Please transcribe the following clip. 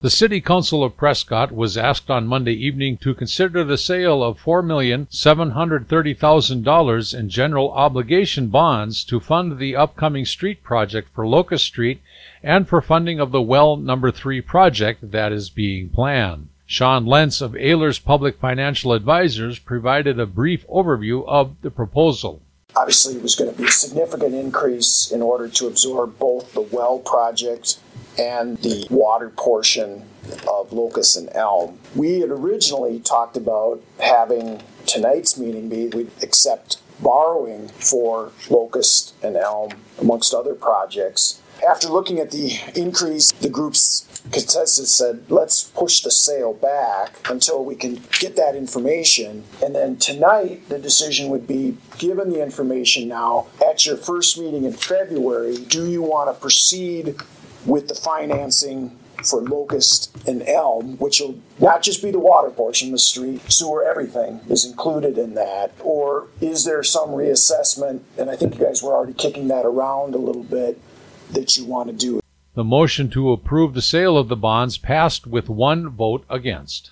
The City Council of Prescott was asked on Monday evening to consider the sale of $4,730,000 in general obligation bonds to fund the upcoming street project for Locust Street and for funding of the Well No. 3 project that is being planned. Sean Lentz of Ehlers Public Financial Advisors provided a brief overview of the proposal. Obviously, it was going to be a significant increase in order to absorb both the well project and the water portion of Locust and Elm. We had originally talked about having tonight's meeting be we'd accept borrowing for Locust and Elm, amongst other projects. After looking at the increase, the group's consensus said, let's push the sale back until we can get that information. And then tonight, the decision would be, given the information now, at your first meeting in February, do you want to proceed with the financing for Locust and Elm, which will not just be the water portion, the street, sewer, everything is included in that? Or is there some reassessment, and I think you guys were already kicking that around a little bit, that you want to do? The motion to approve the sale of the bonds passed with one vote against.